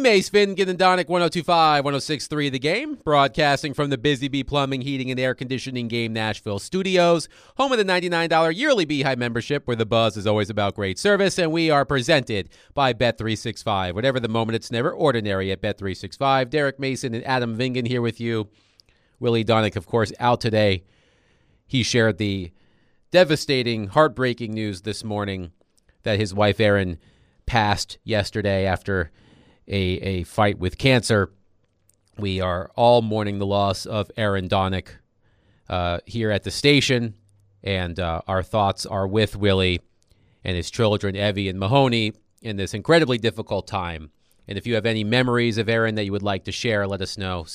Mace Finnegan and Donick 102.5, 106.3 The Game, broadcasting from the Busy Bee Plumbing, Heating, and Air Conditioning Game Nashville studios, home of the $99 yearly Beehive membership, where the buzz is always about great service, and we are presented by Bet365. Whatever the moment, it's never ordinary at Bet365. Derek Mason and Adam Vingan here with you. Willie Donick, of course, out today. He shared the devastating, heartbreaking news this morning that his wife, Erin, passed yesterday after a fight with cancer. We are all mourning the loss of Erin Donick here at the station, and our thoughts are with Willie and his children, Evie and Mahoney, in this incredibly difficult time. And if you have any memories of Erin that you would like to share, let us know.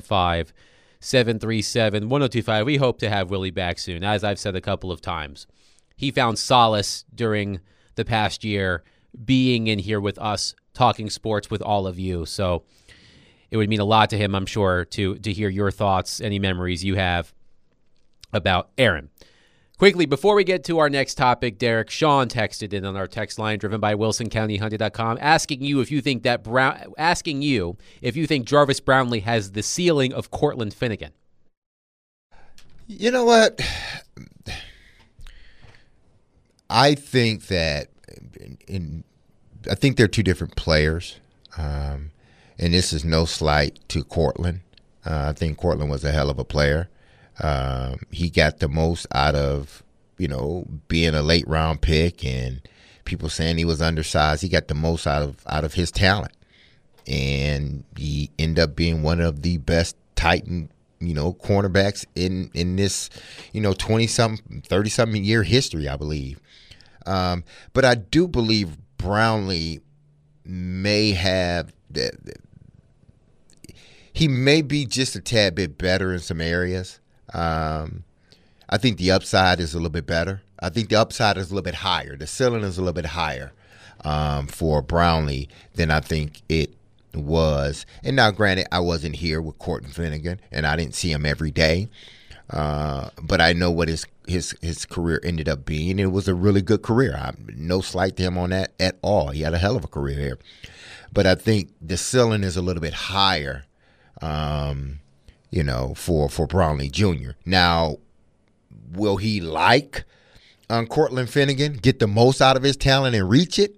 615-737-1025. We hope to have Willie back soon. As I've said a couple of times, he found solace during the past year being in here with us, talking sports with all of you. So it would mean a lot to him, I'm sure, to hear your thoughts, any memories you have about Erin. Quickly, before we get to our next topic, Derek, Sean texted in on our text line driven by WilsonCountyHunter.com, asking you if you think Jarvis Brownlee has the ceiling of Cortland Finnegan. You know what? I think that I think they're two different players, and this is no slight to Cortland. I think Cortland was a hell of a player. He got the most out of, being a late round pick, and people saying he was undersized. He got the most out of his talent, and he ended up being one of the best Titan, cornerbacks in this, 20-something, 30-something year history, I believe. But I do believe Brownlee may have he may be just a tad bit better in some areas. I think the upside is a little bit better. I think the upside is a little bit higher. The ceiling is a little bit higher for Brownlee than I think it was. And now, granted, I wasn't here with Cortland Finnegan, and I didn't see him every day. But I know what his career ended up being. It was a really good career. No slight to him on that at all. He had a hell of a career here. But I think the ceiling is a little bit higher, for Brownlee Jr. Now, will he like Cortland Finnegan, get the most out of his talent and reach it?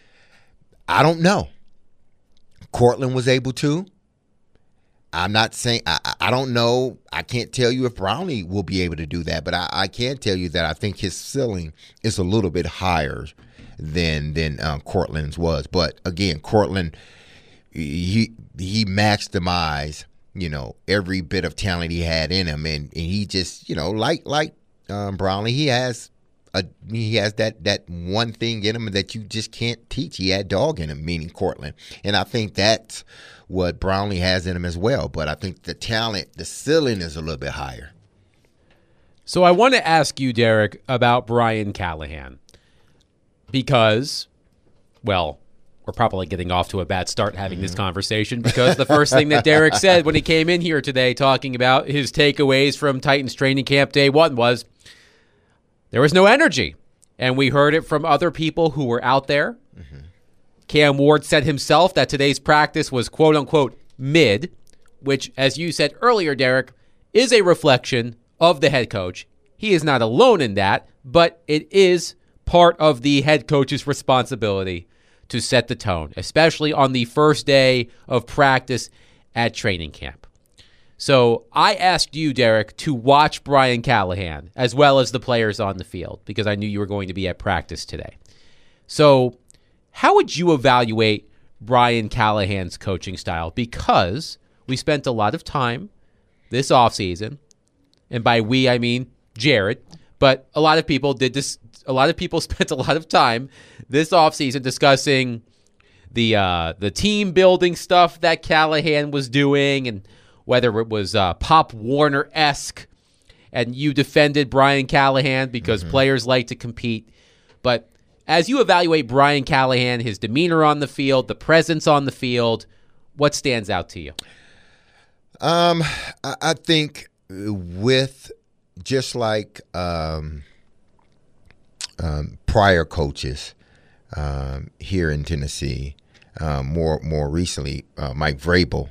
I don't know. Cortland was able to. I'm not saying I don't know. I can't tell you if Brownlee will be able to do that, but I can tell you that I think his ceiling is a little bit higher than Cortland's was. But again, Cortland he maximized every bit of talent he had in him, and he just like Brownlee, he has that one thing in him that you just can't teach. He had dog in him, meaning Cortland, and I think that's what Brownlee has in him as well. But I think the talent, the ceiling is a little bit higher. So I want to ask you, Derek, about Brian Callahan, because, we're probably getting off to a bad start having this conversation, because the first thing that Derek said when he came in here today talking about his takeaways from Titans training camp day one was there was no energy. And we heard it from other people who were out there. Mm-hmm. Cam Ward said himself that today's practice was quote-unquote mid, which, as you said earlier, Derek, is a reflection of the head coach. He is not alone in that, but it is part of the head coach's responsibility to set the tone, especially on the first day of practice at training camp. So I asked you, Derek, to watch Brian Callahan as well as the players on the field, because I knew you were going to be at practice today. So how would you evaluate Brian Callahan's coaching style? Because we spent a lot of time this offseason, and by we, I mean Jared, but a lot of people did this. A lot of people spent a lot of time this offseason discussing the team building stuff that Callahan was doing, and whether it was Pop Warner-esque, and you defended Brian Callahan because players like to compete. But as you evaluate Brian Callahan, his demeanor on the field, the presence on the field, what stands out to you? I think with just like prior coaches here in Tennessee, more recently, Mike Vrabel.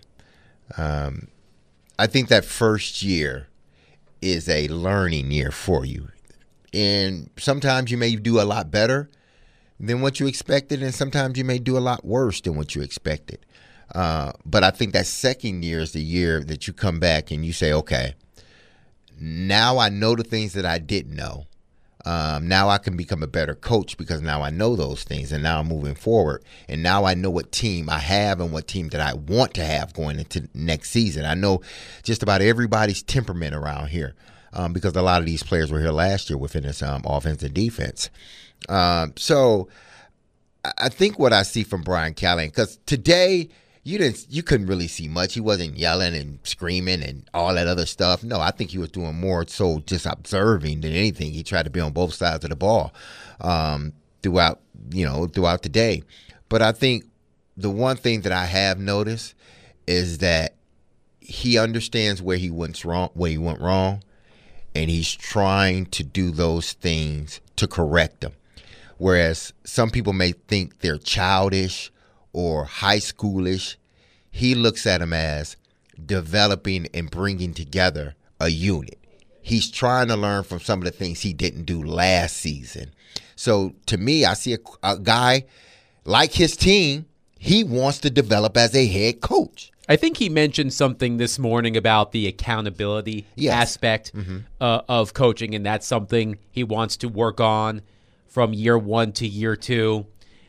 I think that first year is a learning year for you. And sometimes you may do a lot better than what you expected, and sometimes you may do a lot worse than what you expected. But I think that second year is the year that you come back and you say, okay, now I know the things that I didn't know. Now I can become a better coach because now I know those things, and now I'm moving forward. And now I know what team I have and what team that I want to have going into next season. I know just about everybody's temperament around here because a lot of these players were here last year within this offense and defense. So I think what I see from Brian Callahan, because today you couldn't really see much. He wasn't yelling and screaming and all that other stuff. No, I think he was doing more so just observing than anything. He tried to be on both sides of the ball throughout the day. But I think the one thing that I have noticed is that he understands where he went wrong, and he's trying to do those things to correct them. Whereas some people may think they're childish or high schoolish, he looks at them as developing and bringing together a unit. He's trying to learn from some of the things he didn't do last season. So to me, I see a guy like his team, he wants to develop as a head coach. I think he mentioned something this morning about the accountability aspect of coaching, and that's something he wants to work on from year one to year two.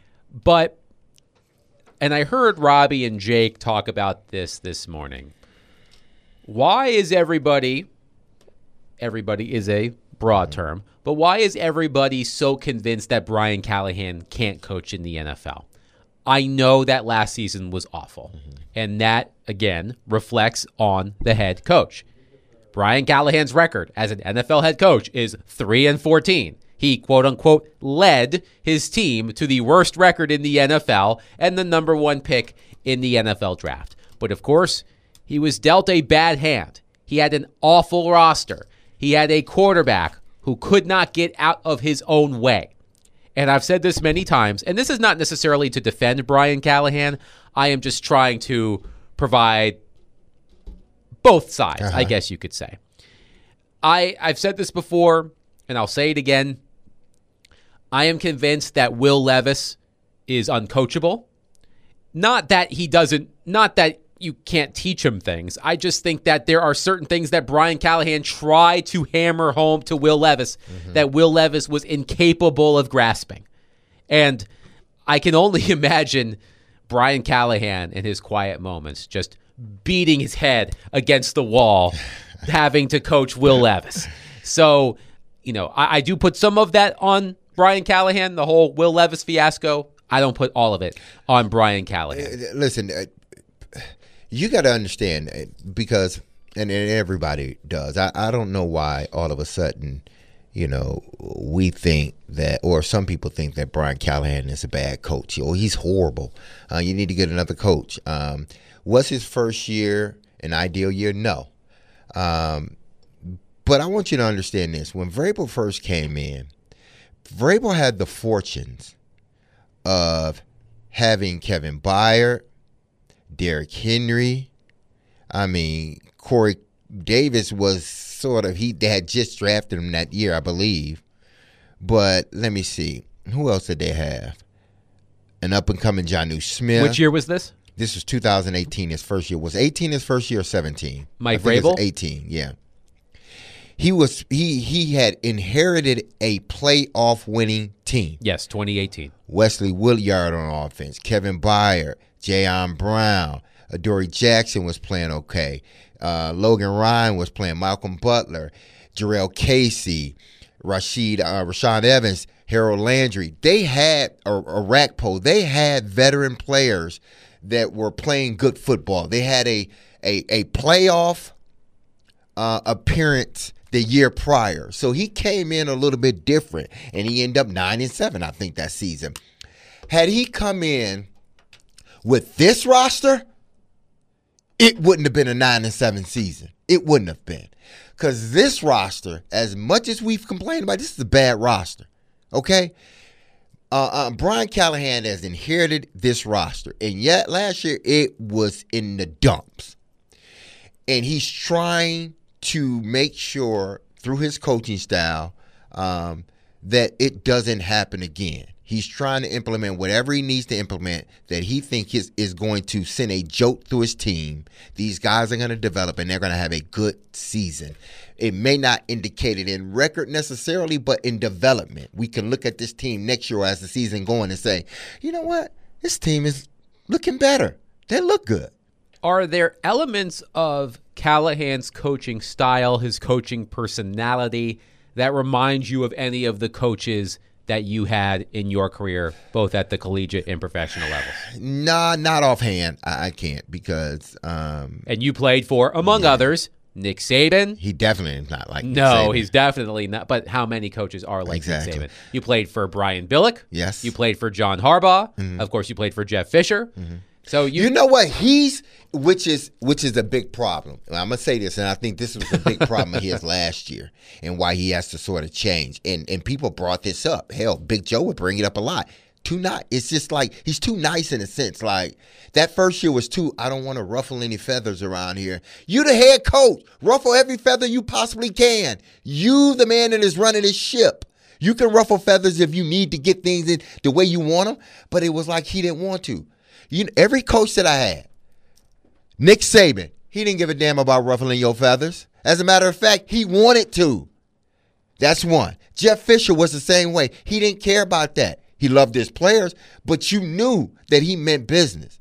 And I heard Robbie and Jake talk about this morning. Why is everybody is a broad term, but why is everybody so convinced that Brian Callahan can't coach in the NFL? I know that last season was awful, and that, again, reflects on the head coach. Brian Callahan's record as an NFL head coach is 3-14. He, quote-unquote, led his team to the worst record in the NFL and the number one pick in the NFL draft. But, of course, he was dealt a bad hand. He had an awful roster. He had a quarterback who could not get out of his own way. And I've said this many times, and this is not necessarily to defend Brian Callahan. I am just trying to provide both sides, I guess you could say. I've said this before, and I'll say it again. I am convinced that Will Levis is uncoachable. Not that you can't teach him things. I just think that there are certain things that Brian Callahan tried to hammer home to Will Levis that Will Levis was incapable of grasping. And I can only imagine Brian Callahan in his quiet moments just beating his head against the wall, having to coach Will Levis. So, I do put some of that on Brian Callahan, the whole Will Levis fiasco. I don't put all of it on Brian Callahan. Listen, you got to understand, because, and everybody does, I don't know why all of a sudden, we think that, or some people think that Brian Callahan is a bad coach. He's horrible. You need to get another coach. Was his first year an ideal year? No. But I want you to understand this. When Vrabel first came in, Vrabel had the fortunes of having Kevin Byard, Derrick Henry. Corey Davis was they had just drafted him that year, I believe. But let me see. Who else did they have? An up-and-coming Jonnu Smith. Which year was this? This was 2018, his first year. Was 18 his first year or 17? Mike Vrabel? 18, yeah. He had inherited a playoff winning team. Yes, 2018. Wesley Woodyard on offense, Kevin Byard, Jayon Brown, Adoree Jackson was playing okay. Logan Ryan was playing, Malcolm Butler, Jarrell Casey, Rashaan Evans, Harold Landry. They had a Rakpo. They had veteran players that were playing good football. They had a playoff appearance the year prior. So he came in a little bit different, and he ended up 9-7, I think, that season. Had he come in with this roster, it wouldn't have been a 9-7 season. It wouldn't have been. Because this roster, as much as we've complained about, this is a bad roster. Okay? Brian Callahan has inherited this roster, and yet last year it was in the dumps. And he's trying to make sure through his coaching style that it doesn't happen again. He's trying to implement whatever he needs to implement that he thinks is going to send a jolt through his team. These guys are going to develop, and they're going to have a good season. It may not indicate it in record necessarily, but in development. We can look at this team next year as the season going and say, you know what? This team is looking better. They look good. Are there elements of Callahan's coaching style, his coaching personality, that remind you of any of the coaches that you had in your career, both at the collegiate and professional levels? Nah, not offhand. I can't because and you played for, among others, Nick Saban. He definitely is not like Nick No, Saban. he's definitely not. But how many coaches are like Exactly. Nick Saban? You played for Brian Billick. Yes. You played for John Harbaugh. Of course, you played for Jeff Fisher. So You know what? Which is a big problem. I'm gonna say this, and I think this was a big problem of his last year, and why he has to sort of change. And people brought this up. Hell, Big Joe would bring it up a lot. It's just like he's too nice in a sense. Like that first year was too. I don't want to ruffle any feathers around here. You the head coach, ruffle every feather you possibly can. You the man that is running this ship. You can ruffle feathers if you need to get things in the way you want them. But it was like he didn't want to. Every coach that I had, Nick Saban, he didn't give a damn about ruffling your feathers. As a matter of fact, he wanted to. That's one. Jeff Fisher was the same way. He didn't care about that. He loved his players, but you knew that he meant business.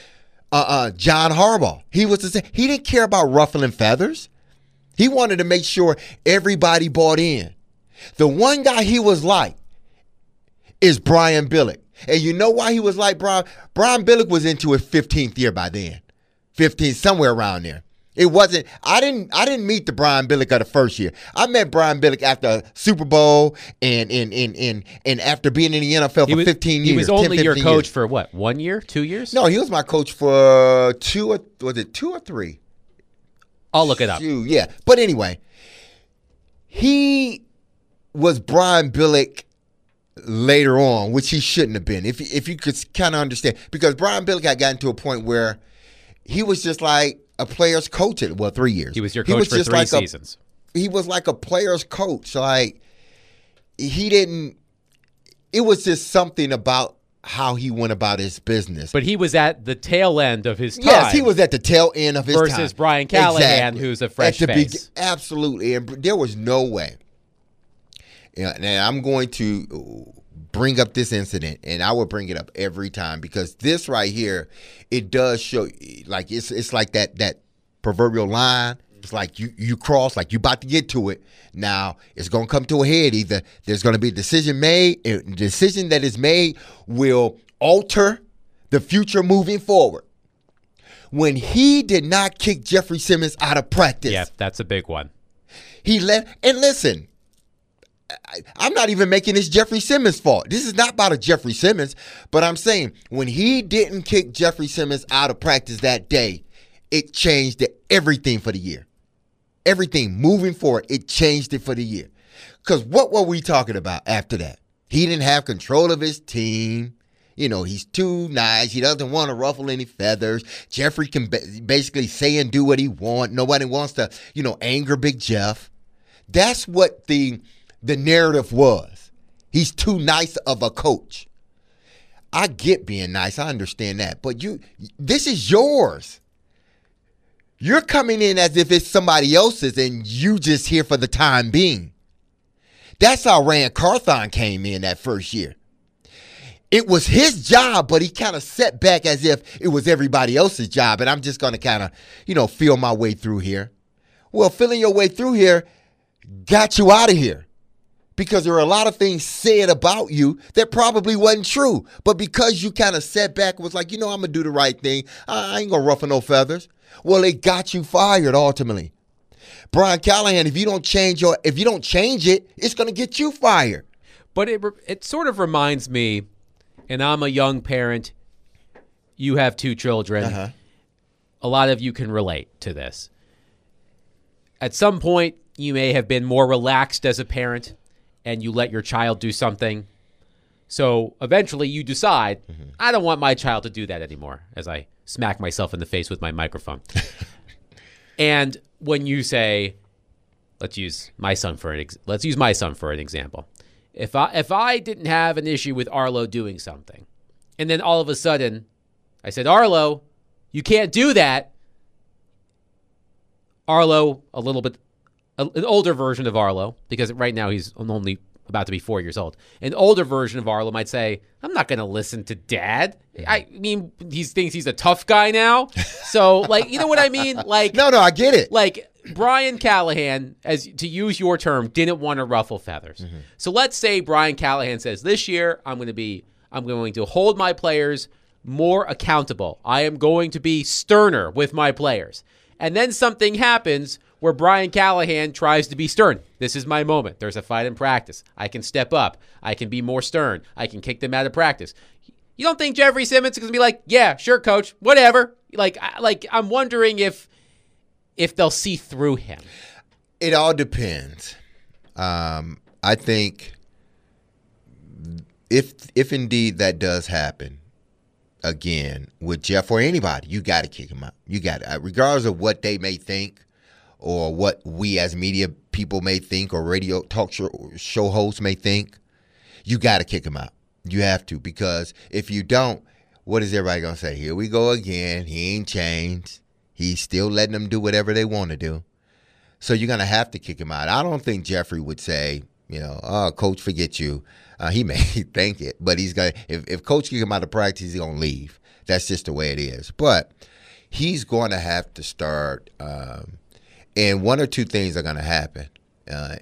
John Harbaugh, he was the same. He didn't care about ruffling feathers. He wanted to make sure everybody bought in. The one guy he was like is Brian Billick. And you know why he was like Brian? Brian Billick was into his 15th year by then. 15, somewhere around there. It wasn't, I didn't meet the Brian Billick of the first year. I met Brian Billick after Super Bowl and after being in the NFL for 15 years. He was only 10, your 15 coach years. for what, 1 year, 2 years? No, he was my coach for 2 or 3? I'll look it up. Yeah. But anyway, he was Brian Billick later on, which he shouldn't have been, if you could kind of understand. Because Brian Billick had gotten to a point where he was just like a player's coach at, 3 years. He was your coach for 3 seasons. He was like a player's coach. Like, it was just something about how he went about his business. But he was at the tail end of his time. Yes, he was at the tail end of his time. Versus Brian Callahan, Exactly. who's a fresh face. Absolutely. And there was no way. And I'm going to bring up this incident, and I will bring it up every time, because this right here, it does show, like it's like that proverbial line. It's like you cross, like you about to get to it. Now it's going to come to a head. Either there's going to be a decision made, and the decision that is made will alter the future moving forward. When he did not kick Jeffrey Simmons out of practice. Yeah, that's a big one. He let, and listen, I'm not even making this Jeffrey Simmons' fault. This is not about a Jeffrey Simmons, but I'm saying when he didn't kick Jeffrey Simmons out of practice that day, it changed everything for the year. Everything moving forward, it changed it for the year. Because what were we talking about after that? He didn't have control of his team. He's too nice. He doesn't want to ruffle any feathers. Jeffrey can basically say and do what he wants. Nobody wants to, anger Big Jeff. That's what the narrative was. He's too nice of a coach. I get being nice. I understand that. But this is yours. You're coming in as if it's somebody else's and you just here for the time being. That's how Rand Carthon came in that first year. It was his job, but he kind of set back as if it was everybody else's job. And I'm just going to kind of, feel my way through here. Well, feeling your way through here got you out of here. Because there are a lot of things said about you that probably wasn't true. But because you kind of set back, was like, I'm going to do the right thing. I ain't going to ruffle no feathers. Well, it got you fired ultimately. Brian Callahan, if you don't change it, it's going to get you fired. But it sort of reminds me, and I'm a young parent. You have 2 children. Uh-huh. A lot of you can relate to this. At some point, you may have been more relaxed as a parent, and you let your child do something So eventually you decide, I don't want my child to do that anymore, as I smack myself in the face with my microphone. And when you say, let's use my son for an example. If I didn't have an issue with Arlo doing something, and then all of a sudden I said, Arlo, you can't do that. Arlo, an older version of Arlo, because right now he's only about to be 4 years old. An older version of Arlo might say, I'm not going to listen to Dad. I mean, he thinks he's a tough guy now. So, like, you know what I mean? Like, No, I get it. Like, Brian Callahan, as to use your term, didn't want to ruffle feathers. So let's say Brian Callahan says, this year I'm going to hold my players more accountable. I am going to be sterner with my players. And then something happens where Brian Callahan tries to be stern. This is my moment. There's a fight in practice. I can step up. I can be more stern. I can kick them out of practice. You don't think Jeffrey Simmons is going to be like, yeah, sure, coach, whatever? Like I'm wondering if they'll see through him. It all depends. I think if indeed that does happen, again, with Jeff or anybody, you got to kick him out. You got to, regardless of what they may think or what we as media people may think or radio talk show hosts may think, you got to kick him out. You have to, because if you don't, what is everybody going to say? Here we go again. He ain't changed. He's still letting them do whatever they want to do. So you're going to have to kick him out. I don't think Jeffrey would say, oh, coach, forget you. He may think it, but he's going to, if coach kicks him out of practice, he's going to leave. That's just the way it is. But he's going to have to start, and one or two things are going to happen. And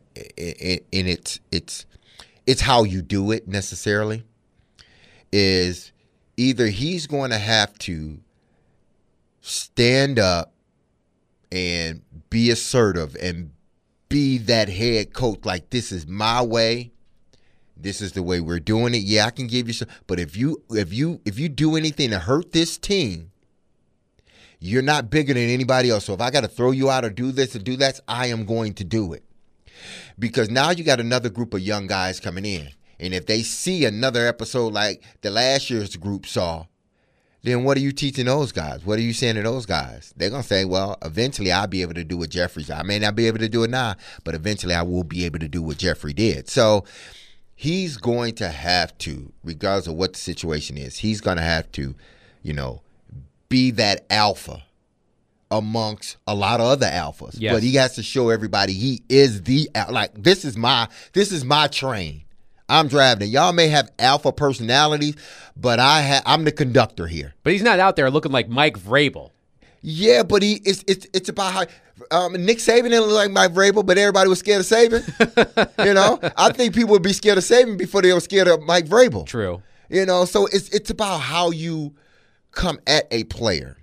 it's how you do it necessarily, is either he's going to have to stand up and be assertive and be that head coach, like, this is my way. This is the way we're doing it. Yeah, I can give you some, but if you do anything to hurt this team, you're not bigger than anybody else. So if I got to throw you out or do this or do that, I am going to do it. Because now you got another group of young guys coming in. And if they see another episode like the last year's group saw, then what are you teaching those guys? What are you saying to those guys? They're going to say, well, eventually I'll be able to do what Jeffrey's. I may not be able to do it now, but eventually I will be able to do what Jeffrey did. So he's going to have to, regardless of what the situation is, he's going to have to, be that alpha amongst a lot of other alphas. Yes. But he has to show everybody he is this is my train. I'm driving it. Y'all may have alpha personalities, but I'm the conductor here. But he's not out there looking like Mike Vrabel. Yeah, but it's about how Nick Saban didn't look like Mike Vrabel, but everybody was scared of Saban. I think people would be scared of Saban before they were scared of Mike Vrabel. True. So it's about how you come at a player.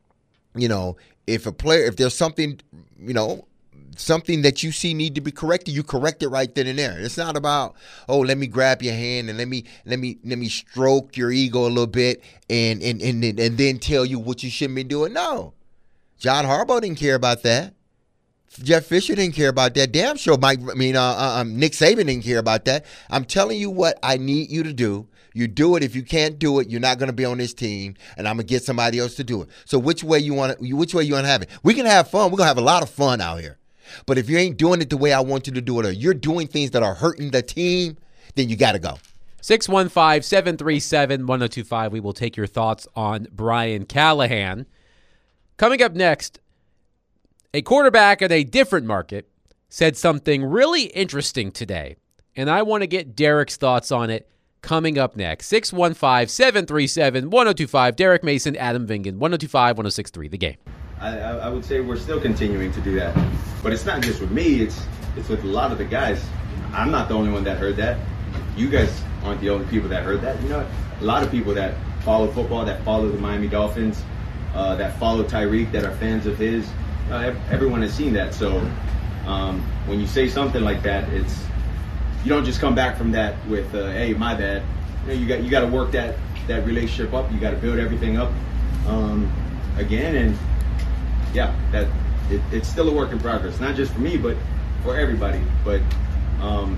If there's something, something that you see need to be corrected, you correct it right then and there. It's not about, oh, let me grab your hand and let me stroke your ego a little bit and then tell you what you shouldn't be doing. No. John Harbaugh didn't care about that. Jeff Fisher didn't care about that. Damn sure Nick Saban didn't care about that. I'm telling you what I need you to do. You do it. If you can't do it, you're not going to be on this team, and I'm going to get somebody else to do it. So which way you want to have it? We can have fun. We're going to have a lot of fun out here. But if you ain't doing it the way I want you to do it, or you're doing things that are hurting the team, then you got to go. 615-737-1025. We will take your thoughts on Brian Callahan. Coming up next, a quarterback in a different market said something really interesting today, and I want to get Derek's thoughts on it coming up next. 615-737-1025. Derek Mason, Adam Vingan, 102.5, 106.3, The Game. I would say we're still continuing to do that. But it's not just with me, it's with a lot of the guys. I'm not the only one that heard that. You guys aren't the only people that heard that. A lot of people that follow football, that follow the Miami Dolphins, that follow Tyreek, that are fans of his, everyone has seen that. So when you say something like that, you don't just come back from that with, hey, my bad. You got to work that relationship up. You got to build everything up again. And yeah, it's still a work in progress, not just for me, but for everybody. But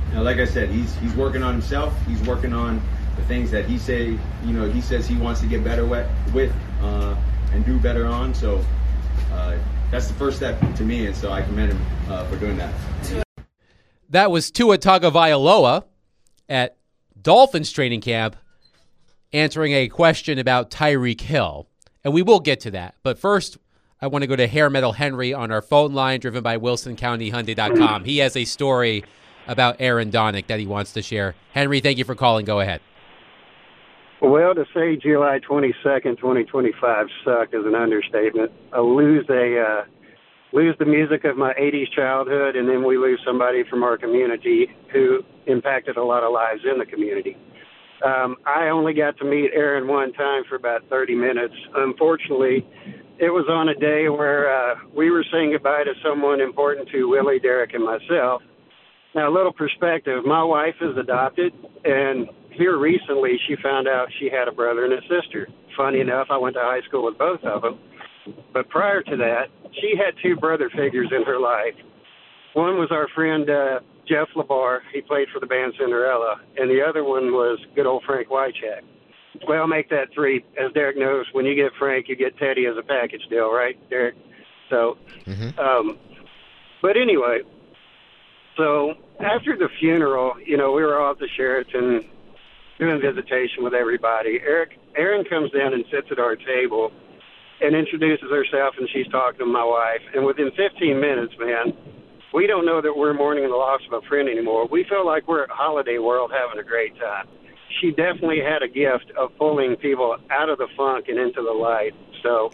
like I said, he's working on himself. He's working on the things that he says he wants to get better with and do better on. So that's the first step to me, and so I commend him for doing that. That was Tua Tagovailoa at Dolphins training camp answering a question about Tyreek Hill. And we will get to that. But first, I want to go to Hair Metal Henry on our phone line driven by WilsonCountyHyundai.com. He has a story about Aaron Donald that he wants to share. Henry, thank you for calling. Go ahead. Well, to say July 22nd, 2025 sucked is an understatement. I lose the music of my 80s childhood, and then we lose somebody from our community who impacted a lot of lives in the community. I only got to meet Aaron one time for about 30 minutes. Unfortunately, it was on a day where we were saying goodbye to someone important to Willie, Derek, and myself. Now, a little perspective, my wife is adopted, and here recently she found out she had a brother and a sister. Funny enough, I went to high school with both of them. But prior to that, she had two brother figures in her life. One was our friend Jeff LeBar. He played for the band Cinderella. And the other one was good old Frank Wycheck. Well, make that three. As Derek knows, when you get Frank, you get Teddy as a package deal, right, Derek? So, but anyway, so after the funeral, we were all at the Sheraton doing visitation with everybody. Aaron comes down and sits at our table and introduces herself, and she's talking to my wife. And within 15 minutes, man, we don't know that we're mourning the loss of a friend anymore. We feel like we're at Holiday World having a great time. She definitely had a gift of pulling people out of the funk and into the light. So,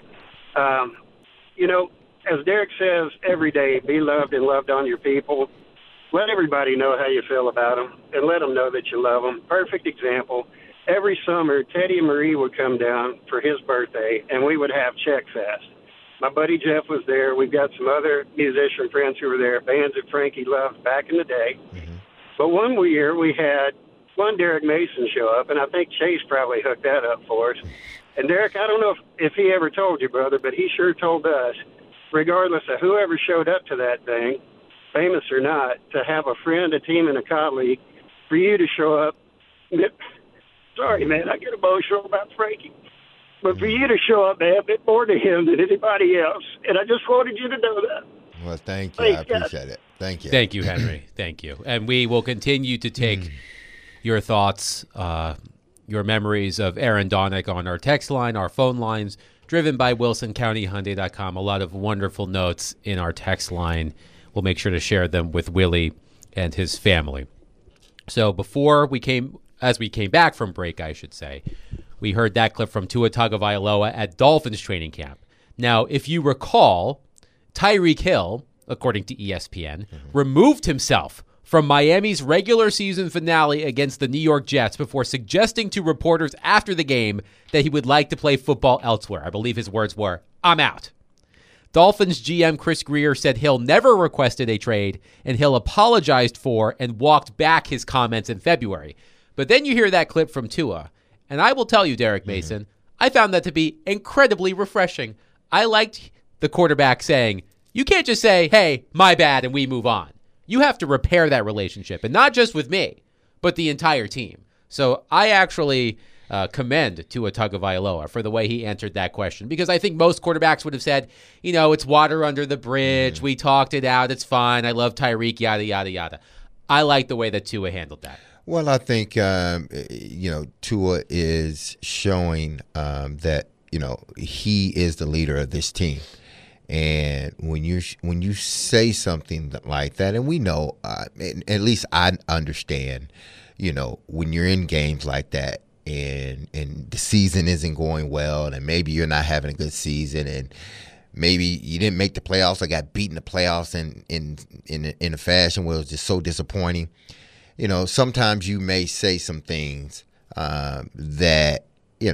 as Derek says every day, be loved and loved on your people. Let everybody know how you feel about them, and let them know that you love them. Perfect example. Every summer, Teddy and Marie would come down for his birthday, and we would have Check Fest. My buddy Jeff was there. We've got some other musician friends who were there, bands that Frankie loved back in the day. Mm-hmm. But one year, we had one Derek Mason show up, and I think Chase probably hooked that up for us. And Derek, I don't know if he ever told you, brother, but he sure told us, regardless of whoever showed up to that thing, famous or not, to have a friend, a team, and a colleague, for you to show up. Sorry, man, I get emotional about Frankie. But for you to show up, man, a bit more to him than anybody else. And I just wanted you to know that. Well, thank you. Thanks, I appreciate it. Thank you. Thank you, Henry. Thank you. And we will continue to take your thoughts, your memories of Aaron Donald on our text line, our phone lines, driven by WilsonCountyHyundai.com. A lot of wonderful notes in our text line. We'll make sure to share them with Willie and his family. So as we came back from break, I should say, we heard that clip from Tua Tagovailoa at Dolphins training camp. Now, if you recall, Tyreek Hill, according to ESPN, removed himself from Miami's regular season finale against the New York Jets before suggesting to reporters after the game that he would like to play football elsewhere. I believe his words were, "I'm out." Dolphins GM Chris Grier said Hill never requested a trade, and Hill apologized for and walked back his comments in February. But then you hear that clip from Tua, and I will tell you, Derek Mason, I found that to be incredibly refreshing. I liked the quarterback saying, you can't just say, hey, my bad, and we move on. You have to repair that relationship, and not just with me, but the entire team. So I actually commend Tua Tagovailoa for the way he answered that question, because I think most quarterbacks would have said, it's water under the bridge. We talked it out. It's fine. I love Tyreek, yada, yada, yada. I like the way that Tua handled that. Well, I think, Tua is showing that, he is the leader of this team. And when you say something like that, and we know, at least I understand, when you're in games like that and the season isn't going well, and maybe you're not having a good season, and maybe you didn't make the playoffs or got beaten in the playoffs in a fashion where it was just so disappointing. Sometimes you may say some things that,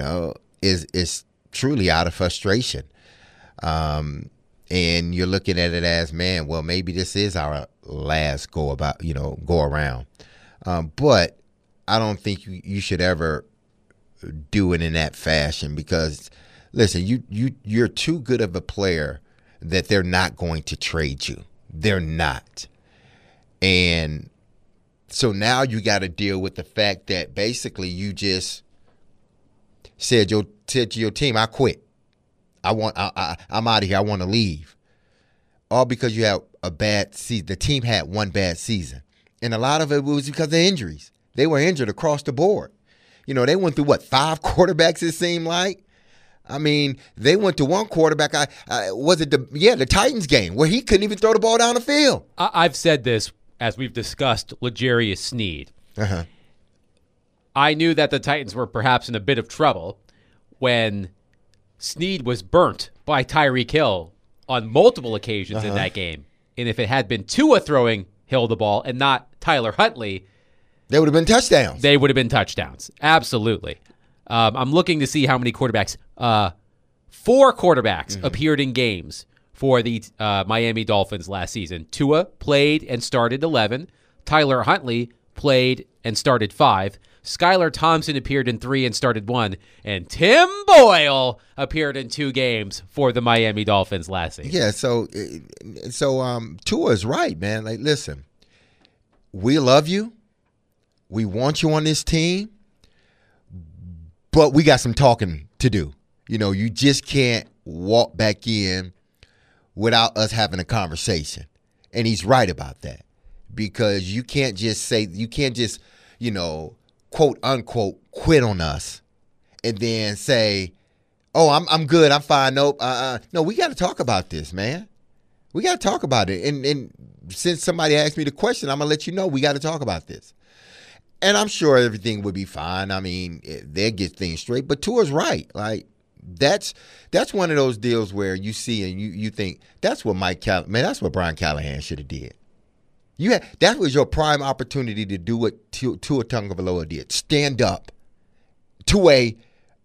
is truly out of frustration. And you're looking at it as, man, well, maybe this is our last go around. But I don't think you should ever do it in that fashion, because, listen, you're too good of a player that they're not going to trade you. They're not. And So now you got to deal with the fact that basically you just said to your team, I quit. I'm out of here. I want to leave. All because you had a bad season. The team had one bad season. And a lot of it was because of injuries. They were injured across the board. They went through, 5 quarterbacks it seemed like? I mean, they went to one quarterback. The Titans game where he couldn't even throw the ball down the field. I've said this as we've discussed L'Jarius Sneed. Uh-huh. I knew that the Titans were perhaps in a bit of trouble when Sneed was burnt by Tyreek Hill on multiple occasions in that game. And if it had been Tua throwing Hill the ball and not Tyler Huntley, they would have been touchdowns. They would have been touchdowns. Absolutely. I'm looking to see how many quarterbacks. 4 quarterbacks appeared in games for the Miami Dolphins last season. Tua played and started 11. Tyler Huntley played and started 5. Skylar Thompson appeared in 3 and started 1. And Tim Boyle appeared in 2 games for the Miami Dolphins last season. Yeah, so Tua is right, man. Like, listen, we love you. We want you on this team. But we got some talking to do. You just can't walk back in without us having a conversation. And he's right about that. Because you can't just quote unquote quit on us and then say, oh, I'm good, I'm fine. Nope. No, we got to talk about this, man. We got to talk about it. And since somebody asked me the question, I'm going to let you know we got to talk about this. And I'm sure everything would be fine. I mean, they'll get things straight. But Tua's right. Like, that's one of those deals where you see and you think, that's what that's what Brian Callahan should have did. That was your prime opportunity to do what Tua Tagovailoa did. Stand up to a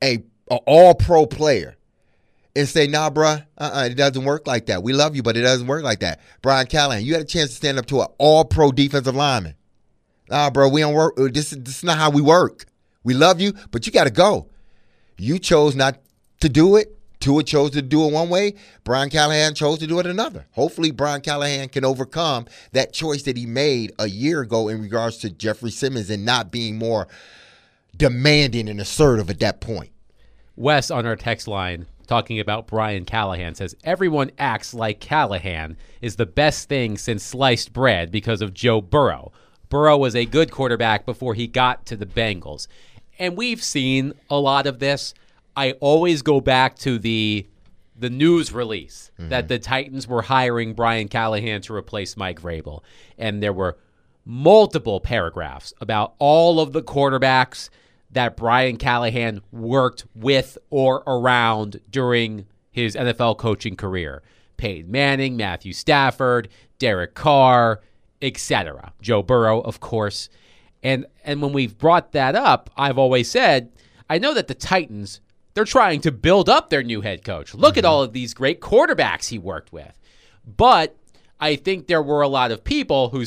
all-pro player and say, nah, bruh, it doesn't work like that. We love you, but it doesn't work like that. Brian Callahan, you had a chance to stand up to an all-pro defensive lineman. Nah, bro, we don't work. This is not how we work. We love you, but you got to go. You chose not to do it. Tua chose to do it one way. Brian Callahan chose to do it another. Hopefully, Brian Callahan can overcome that choice that he made a year ago in regards to Jeffrey Simmons and not being more demanding and assertive at that point. Wes on our text line talking about Brian Callahan says, everyone acts like Callahan is the best thing since sliced bread because of Joe Burrow. Burrow was a good quarterback before he got to the Bengals. And we've seen a lot of this. I always go back to the news release that the Titans were hiring Brian Callahan to replace Mike Vrabel. And there were multiple paragraphs about all of the quarterbacks that Brian Callahan worked with or around during his NFL coaching career. Peyton Manning, Matthew Stafford, Derek Carr, etc. Joe Burrow, of course. And when we've brought that up, I've always said, I know that the Titans, they're trying to build up their new head coach. Look at all of these great quarterbacks he worked with. But I think there were a lot of people who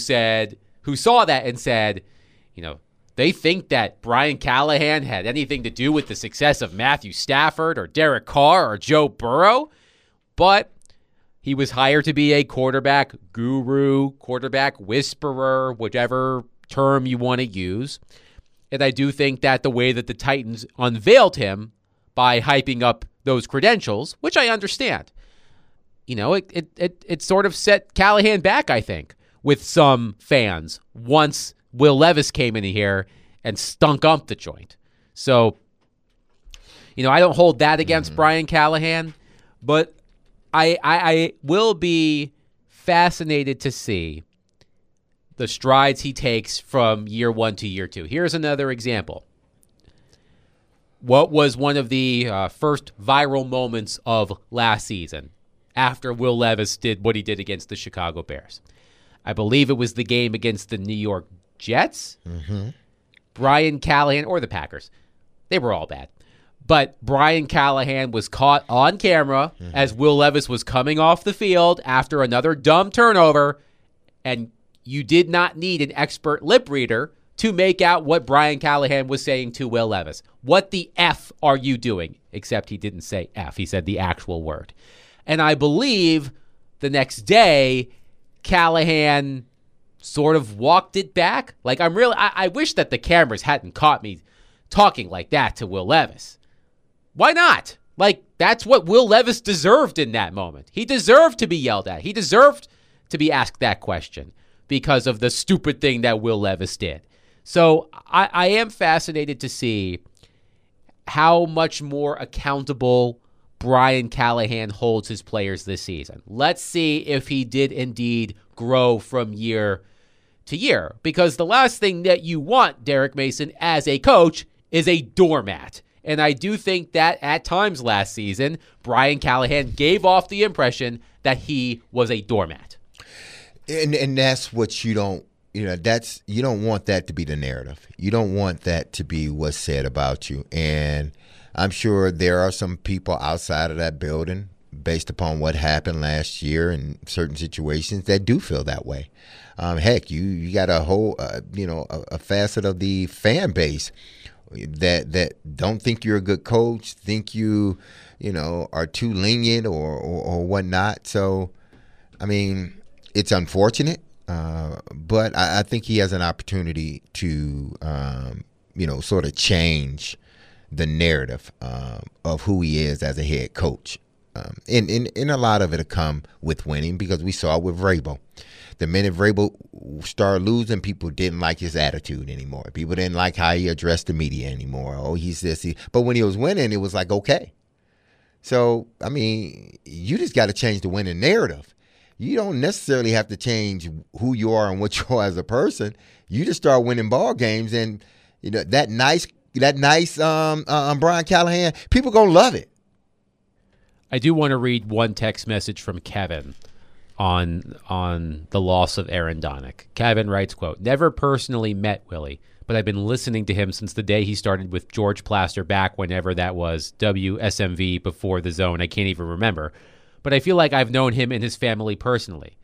saw that and said, they think that Brian Callahan had anything to do with the success of Matthew Stafford or Derek Carr or Joe Burrow. But he was hired to be a quarterback guru, quarterback whisperer, whichever term you want to use. And I do think that the way that the Titans unveiled him by hyping up those credentials, which I understand, it sort of set Callahan back, I think, with some fans once Will Levis came in here and stunk up the joint. So, I don't hold that against Brian Callahan, but I will be fascinated to see the strides he takes from year 1 to year 2. Here's another example. What was one of the first viral moments of last season after Will Levis did what he did against the Chicago Bears? I believe it was the game against the New York Jets. Brian Callahan, or the Packers. They were all bad. But Brian Callahan was caught on camera as Will Levis was coming off the field after another dumb turnover, and you did not need an expert lip reader to make out what Brian Callahan was saying to Will Levis. What the F are you doing? Except he didn't say F. He said the actual word. And I believe the next day, Callahan sort of walked it back. Like, I wish that the cameras hadn't caught me talking like that to Will Levis. Why not? Like, that's what Will Levis deserved in that moment. He deserved to be yelled at. He deserved to be asked that question because of the stupid thing that Will Levis did. So I am fascinated to see how much more accountable Brian Callahan holds his players this season. Let's see if he did indeed grow from year to year, because the last thing that you want, Derek Mason, as a coach is a doormat. And I do think that at times last season, Brian Callahan gave off the impression that he was a doormat. And that's what you don't want that to be the narrative. You don't want that to be what's said about you. And I'm sure there are some people outside of that building, based upon what happened last year in certain situations, that do feel that way. Heck, you got a whole, a facet of the fan base that don't think you're a good coach, think you are too lenient or whatnot. So, I mean, it's unfortunate, but I think he has an opportunity to, sort of change the narrative of who he is as a head coach. And a lot of it will come with winning, because we saw it with Vrabel. The minute Vrabel started losing, people didn't like his attitude anymore. People didn't like how he addressed the media anymore. Oh, he's this. But when he was winning, it was like, okay. So, I mean, you just got to change the winning narrative. You don't necessarily have to change who you are and what you are as a person. You just start winning ball games, and that nice Brian Callahan, people gonna love it. I do want to read one text message from Kevin on the loss of Aaron Donnick. Kevin writes, quote, "Never personally met Willie, but I've been listening to him since the day he started with George Plaster back whenever that was, WSMV before the Zone. I can't even remember. But I feel like I've known him and his family personally.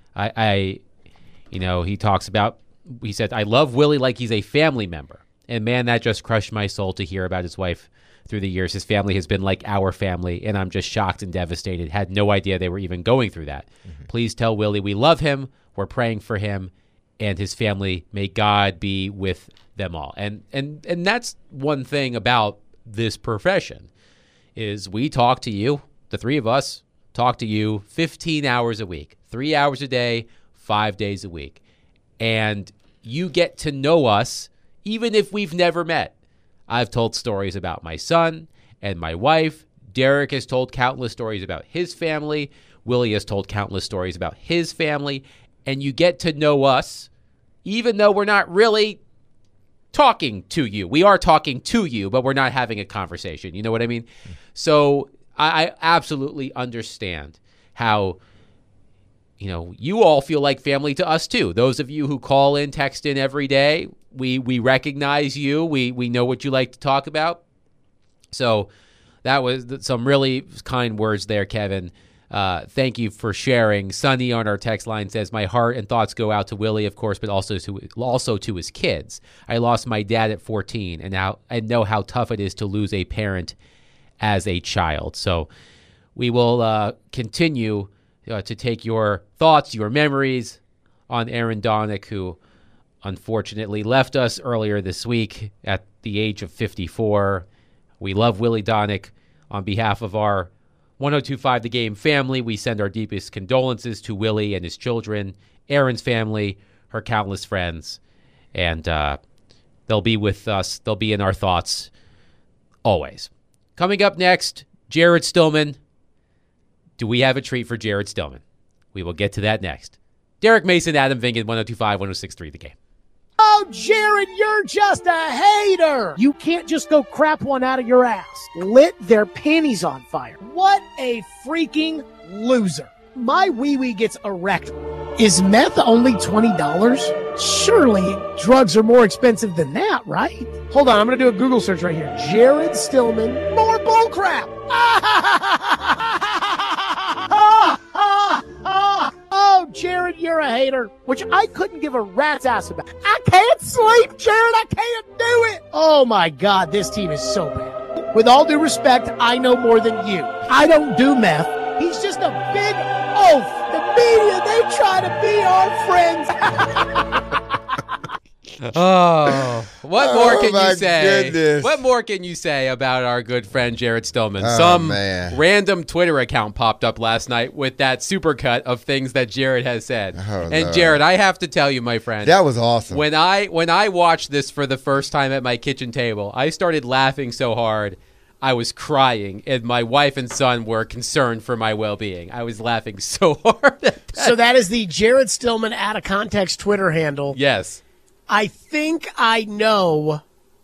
He talks about, he said, I love Willie like he's a family member. And man, that just crushed my soul to hear about his wife through the years. His family has been like our family, and I'm just shocked and devastated. Had no idea they were even going through that. Mm-hmm. Please tell Willie we love him, we're praying for him and his family. May God be with them all." And that's one thing about this profession, is we talk to you, the three of us talk to you 15 hours a week, 3 hours a day, 5 days a week. And you get to know us even if we've never met. I've told stories about my son and my wife. Derek has told countless stories about his family. Willie has told countless stories about his family. And you get to know us, even though we're not really talking to you. We are talking to you, but we're not having a conversation. You know what I mean? Mm-hmm. So I absolutely understand how, you all feel like family to us too. Those of you who call in, text in every day, we recognize you. We know what you like to talk about. So that was some really kind words there, Kevin. Thank you for sharing. Sonny on our text line says, "My heart and thoughts go out to Willie, of course, but also to his kids. I lost my dad at 14, and now I know how tough it is to lose a parent as a child." So we will continue to take your thoughts, your memories on Aaron Donnick, who unfortunately left us earlier this week at the age of 54. We love Willie Donnick. On behalf of our 102.5 The Game family, we send our deepest condolences to Willie and his children, Aaron's family, her countless friends, and they'll be with us. They'll be in our thoughts always. Coming up next, Jared Stillman. Do we have a treat for Jared Stillman? We will get to that next. Derek Mason, Adam Vingan, 102.5, 106.3 The Game. Oh, Jared, you're just a hater. You can't just go crap one out of your ass. Lit their panties on fire. What a freaking loser. My wee-wee gets erect. Is meth only $20? Surely drugs are more expensive than that, right? Hold on, I'm going to do a Google search right here. Jared Stillman, more bullcrap. Oh, Jared, you're a hater, which I couldn't give a rat's ass about. I can't sleep, Jared. I can't do it. Oh, my God, this team is so bad. With all due respect, I know more than you. I don't do meth. He's just a big oaf. The media, they try to be our friends. Oh, what more can my you say? goodness. What more can you say about our good friend Jared Stillman? Oh, Some man. random Twitter account popped up last night with that supercut of things that Jared has said. Oh, and Lord. Jared, I have to tell you, my friend, That was awesome. when I watched this for the first time at my kitchen table, I started laughing so hard I was crying, and my wife and son were concerned for my well-being. I was laughing so hard at that. So that is the Jared Stillman out of context Twitter handle. Yes. I think I know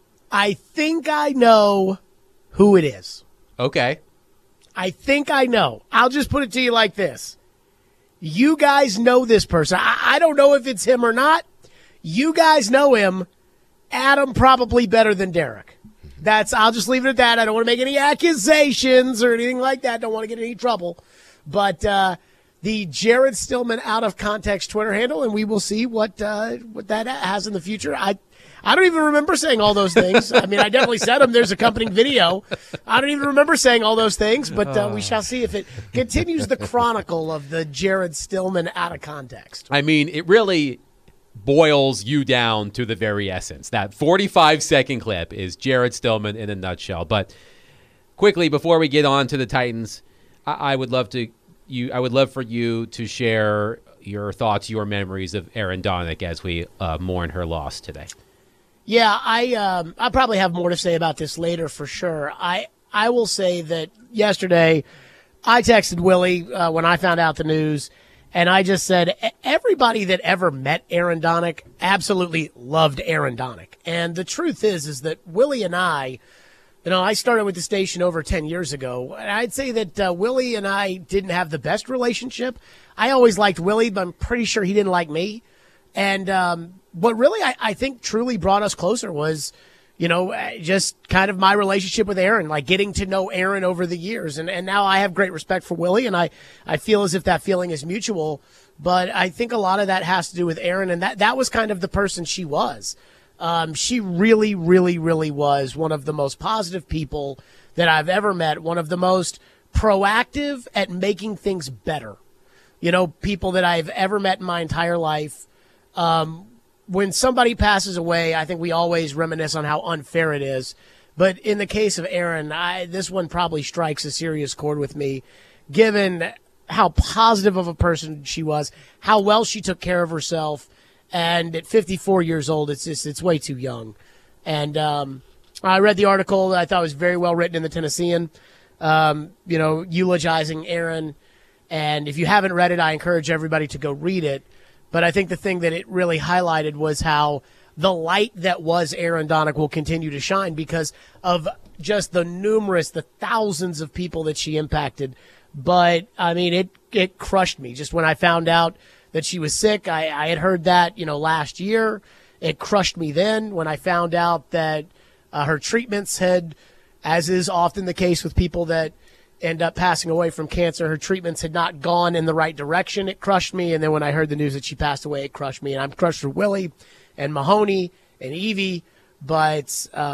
who it is. Okay. I think I know. I'll just put it to you like this. You guys know this person. I don't know if it's him or not. You guys know him. Adam probably better than Derek. I'll just leave it at that. I don't want to make any accusations or anything like that. Don't want to get in any trouble. But the Jared Stillman out of context Twitter handle, and we will see what that has in the future. I don't even remember saying all those things. I mean, I definitely said them. There's accompanying video. I don't even remember saying all those things, but we shall see if it continues the chronicle of the Jared Stillman out of context. I mean, it really boils you down to the very essence. That 45-second clip is Jared Stillman in a nutshell. But quickly, before we get on to the Titans, I would love for you to share your thoughts, your memories of Erin Donick as we mourn her loss today. Yeah, I probably have more to say about this later for sure. I will say that yesterday I texted Willie when I found out the news, and I just said everybody that ever met Erin Donick absolutely loved Erin Donick. And the truth is that Willie and I started with the station over 10 years ago, and I'd say that Willie and I didn't have the best relationship. I always liked Willie, but I'm pretty sure he didn't like me. And what really I think truly brought us closer was, just kind of my relationship with Erin, like getting to know Erin over the years. And now I have great respect for Willie, and I feel as if that feeling is mutual. But I think a lot of that has to do with Erin, and that was kind of the person she was. She really, really, really was one of the most positive people that I've ever met, one of the most proactive at making things better. People that I've ever met in my entire life. When somebody passes away, I think we always reminisce on how unfair it is. But in the case of Erin, this one probably strikes a serious chord with me, given how positive of a person she was, how well she took care of herself. And at 54 years old, it's way too young. And I read the article that I thought was very well written in the Tennessean, eulogizing Erin. And if you haven't read it, I encourage everybody to go read it. But I think the thing that it really highlighted was how the light that was Erin Donick will continue to shine because of just the thousands of people that she impacted. But, I mean, it crushed me. Just when I found out that she was sick, I had heard that, last year. It crushed me then when I found out that her treatments had, as is often the case with people that end up passing away from cancer, her treatments had not gone in the right direction. It crushed me. And then when I heard the news that she passed away, it crushed me. And I'm crushed for Willie and Mahoney and Evie. But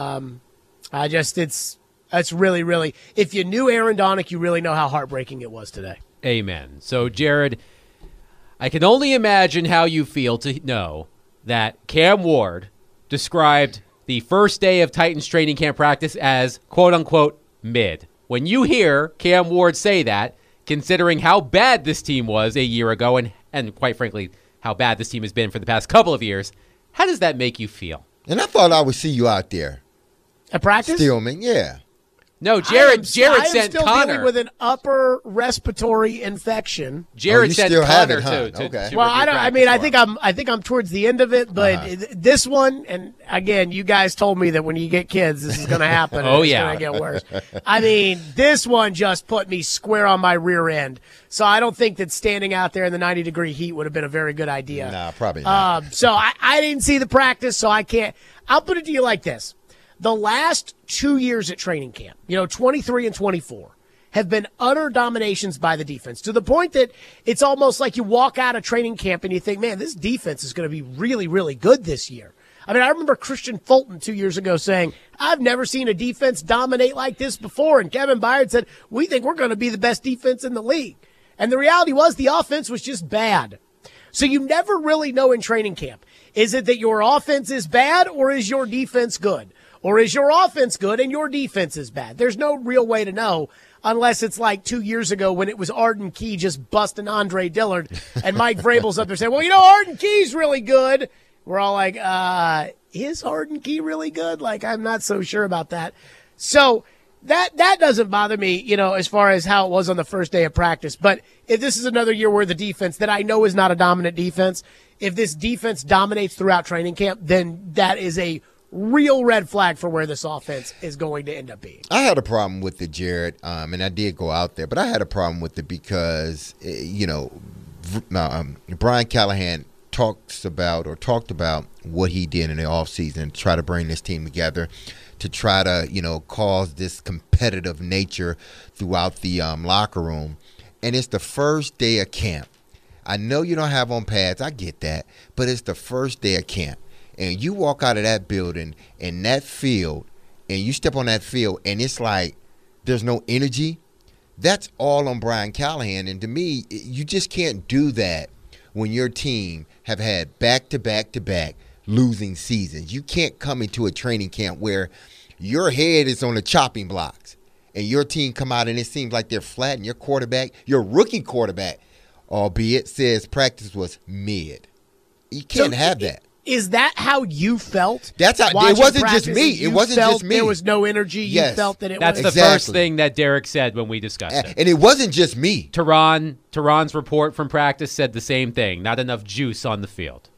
it's really, really, if you knew Erin Donick, you really know how heartbreaking it was today. Amen. So, Jared, I can only imagine how you feel to know that Cam Ward described the first day of Titans training camp practice as, quote-unquote, mid. When you hear Cam Ward say that, considering how bad this team was a year ago and quite frankly, how bad this team has been for the past couple of years, how does that make you feel? And I thought I would see you out there. At practice? Stillman, yeah. No, Jared I am sent still Connor. dealing with an upper respiratory infection. Jared you sent still have Connor it, huh? to Okay. Well, review I think I'm towards the end of it, but this one, and again, you guys told me that when you get kids, this is going to happen. Oh, it's yeah. going to get worse. I mean, this one just put me square on my rear end. So I don't think that standing out there in the 90-degree heat would have been a very good idea. Nah, probably not. So I didn't see the practice, so I can't. I'll put it to you like this. The last 2 years at training camp, 23 and 24, have been utter dominations by the defense to the point that it's almost like you walk out of training camp and you think, man, this defense is going to be really, really good this year. I mean, I remember Christian Fulton 2 years ago saying, I've never seen a defense dominate like this before. And Kevin Byard said, we think we're going to be the best defense in the league. And the reality was the offense was just bad. So you never really know in training camp. Is it that your offense is bad or is your defense good? Or is your offense good and your defense is bad? There's no real way to know unless it's like 2 years ago when it was Arden Key just busting Andre Dillard and Mike Vrabel's up there saying, well, you know, Arden Key's really good. We're all like, is Arden Key really good? Like, I'm not so sure about that. So that doesn't bother me, you know, as far as how it was on the first day of practice. But if this is another year where the defense that I know is not a dominant defense, if this defense dominates throughout training camp, then that is a real red flag for where this offense is going to end up being. I had a problem with it, Jared, and I did go out there, but I had a problem with it because, you know, Brian Callahan talked about what he did in the offseason to try to bring this team together, to try to, you know, cause this competitive nature throughout the locker room. And it's the first day of camp. I know you don't have on pads. I get that. But it's the first day of camp. And you walk out of that building and that field, and you step on that field, and it's like there's no energy. That's all on Brian Callahan. And to me, you just can't do that when your team have had back-to-back-to-back losing seasons. You can't come into a training camp where your head is on the chopping blocks and your team come out and it seems like they're flat and your quarterback, your rookie quarterback, albeit says practice was mid. You can't have that. Is that how you felt? That's how. It wasn't just me. It wasn't just me. There was no energy. You felt that it That's was. the first thing that Derek said when we discussed it. And it wasn't just me. Tehran's report from practice said the same thing. Not enough juice on the field.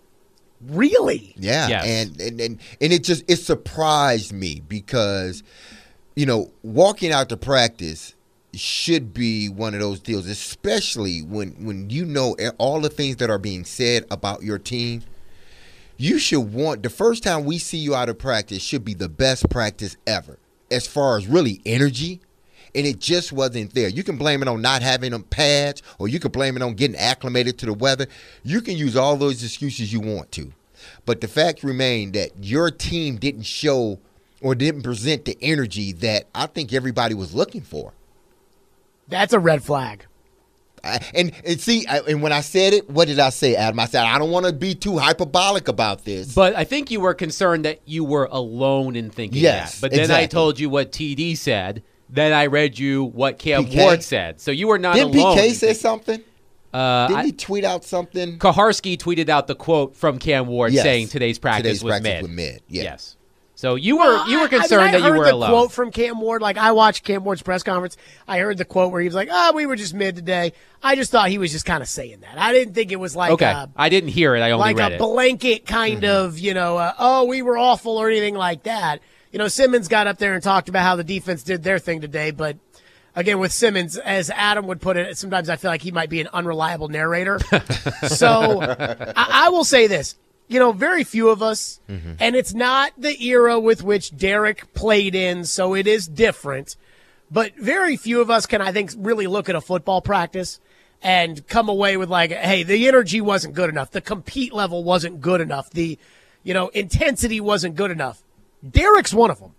Really? Yeah. Yes. And it surprised me because, you know, walking out to practice should be one of those deals, especially when you know all the things that are being said about your team. You should want, the first time we see you out of practice should be the best practice ever as far as really energy, and it just wasn't there. You can blame it on not having them pads, or you can blame it on getting acclimated to the weather. You can use all those excuses you want to. But the fact remained that your team didn't show or didn't present the energy that I think everybody was looking for. That's a red flag. And when I said it, what did I say, Adam? I said, I don't want to be too hyperbolic about this. But I think you were concerned that you were alone in thinking that. But then I told you what TD said. Then I read you what Cam Ward said. So you were not alone. Didn't PK say something? Didn't he tweet out something? Kaharski tweeted out the quote from Cam Ward saying today's practice was mid. Yes. So you were concerned that you were alone. I heard the quote from Cam Ward. Like, I watched Cam Ward's press conference. I heard the quote where he was like, we were just mid today. I just thought he was just kind of saying that. I didn't think it was like I didn't hear it. I only read it. Like a blanket kind of, you know, we were awful or anything like that. You know, Simmons got up there and talked about how the defense did their thing today. But, again, with Simmons, as Adam would put it, sometimes I feel like he might be an unreliable narrator. So I will say this. You know, very few of us, and it's not the era with which Derek played in, so it is different. But very few of us can, I think, really look at a football practice and come away with like, hey, the energy wasn't good enough. The compete level wasn't good enough. The, you know, intensity wasn't good enough. Derek's one of them.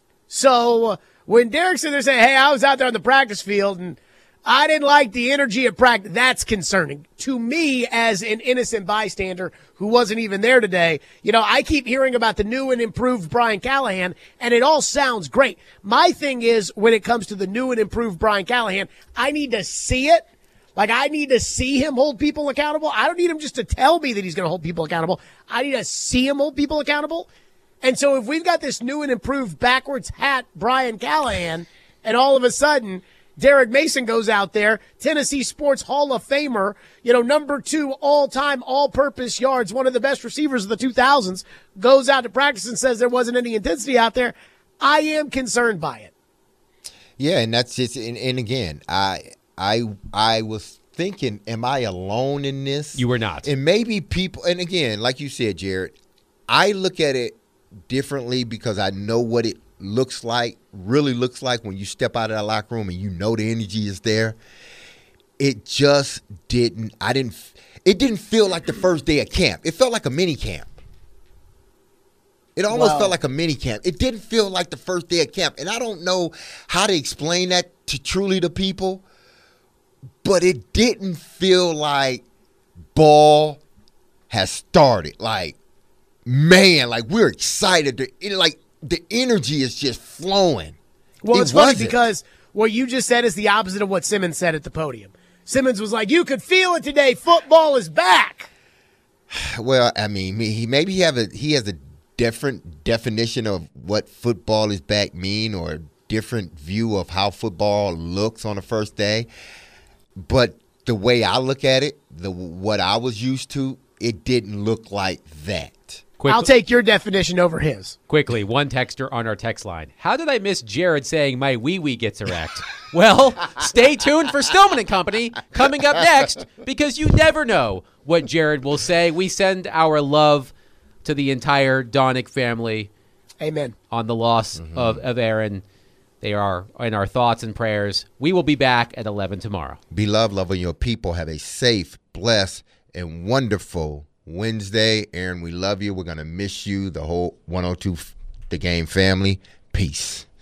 So when Derek's in there saying, hey, I was out there on the practice field and I didn't like the energy at practice, that's concerning. To me, as an innocent bystander who wasn't even there today, you know, I keep hearing about the new and improved Brian Callahan, and it all sounds great. My thing is, when it comes to the new and improved Brian Callahan, I need to see it. Like, I need to see him hold people accountable. I don't need him just to tell me that he's going to hold people accountable. I need to see him hold people accountable. And so if we've got this new and improved backwards hat Brian Callahan, and all of a sudden Derek Mason goes out there, Tennessee Sports Hall of Famer, you know, number 2 all-time all-purpose yards, one of the best receivers of the 2000s, goes out to practice and says there wasn't any intensity out there, I am concerned by it. Yeah, and that's just, and again, I was thinking, am I alone in this? You were not. And maybe people, and again, like you said, Jared, I look at it differently because I know what it really looks like when you step out of that locker room and you know the energy is there. It just didn't feel like the first day of camp. It felt like a mini camp. It almost Wow. felt like a mini camp. It didn't feel like the first day of camp. And I don't know how to explain that to truly to people, but it didn't feel like ball has started. Like, man, like we're excited. The energy is just flowing. Well, It it's funny wasn't. because what you just said is the opposite of what Simmons said at the podium. Simmons was like, you could feel it today. Football is back. Well, I mean, maybe he has a different definition of what football is back mean, or a different view of how football looks on the first day. But the way I look at it, what I was used to, it didn't look like that. I'll take your definition over his. Quickly, one texter on our text line. How did I miss Jared saying my wee-wee gets erect? Well, stay tuned for Stillman and Company coming up next, because you never know what Jared will say. We send our love to the entire Donick family. Amen. On the loss of Aaron. They are in our thoughts and prayers. We will be back at 11 tomorrow. Beloved, loving your people. Have a safe, blessed, and wonderful Wednesday. Aaron, we love you. We're going to miss you, the whole 102 The Game family. Peace.